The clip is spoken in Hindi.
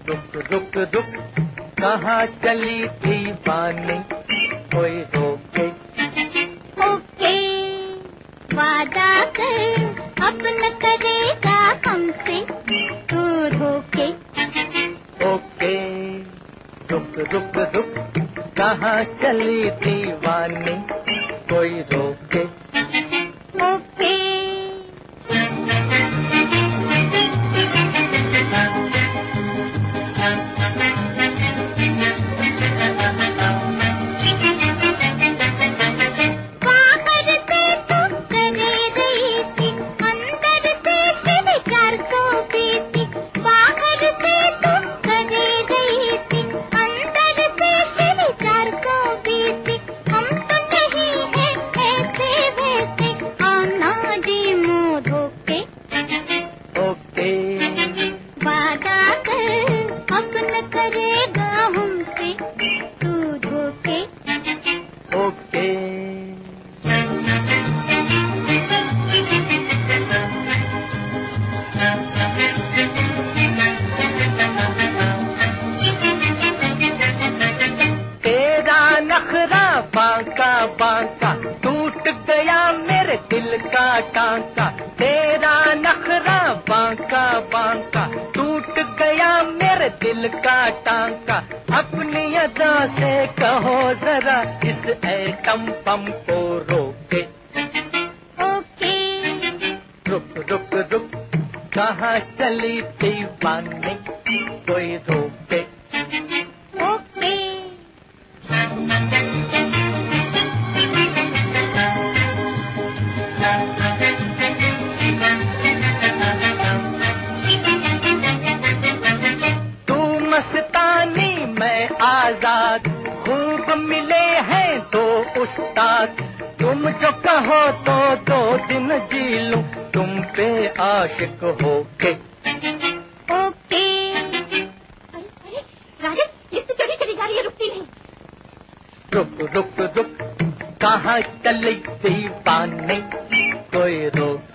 रुक रुक रुक कहाँ चली दीवानी, कोई रोके। ओके वादा कर अब न करेगा हमसे तू धोखे। ओके रुक रुक रुक कहाँ चली दीवानी, कोई रोके। ओके बांका बांका टूट गया मेरे दिल का टांका, तेरा नखरा बांका बांका टूट गया मेरे दिल का टांका। अपनी अदा से कहो जरा इस एटम बम को रोके। ओके रुक रुक रुक कहाँ चली दीवानी, कोई रोके। ओके तू मस्तानी मैं आजाद, खूब मिले हैं दो उस्ताद। तुम जो कहो तो 2 दिन जी लूं तुम पे आशिक होके। ओके अरे राजन ये तो चढ़ी चली जा रही है, रुकती नहीं। रुक रुक रुक कहाँ चली दीवानी, कोई रोक।